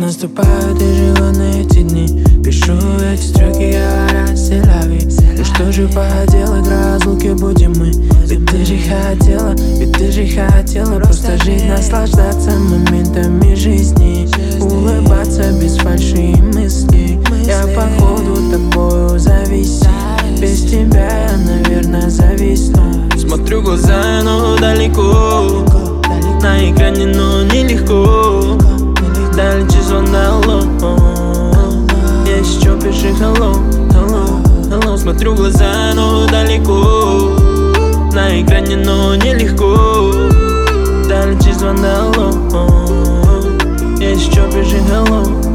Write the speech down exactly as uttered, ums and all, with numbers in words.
наступают и живу на эти дни. Пишу эти строки, говоря селяви. И что же поделать, в разлуке будем мы. Ведь ты же хотела, ведь ты же хотела просто жить, наслаждаться моментами жизни, улыбаться без фальши и мыслей. Я походу тобою зависим. Без тебя я, наверное, зависну. Смотрю в глаза, но далеко. На экране, но нелегко. Дальше звон, алло. Есть что, пиши hello, hello, hello. Смотрю в глаза, но далеко. На экране, но нелегко. Дальше звон, алло. Есть что, пиши hello.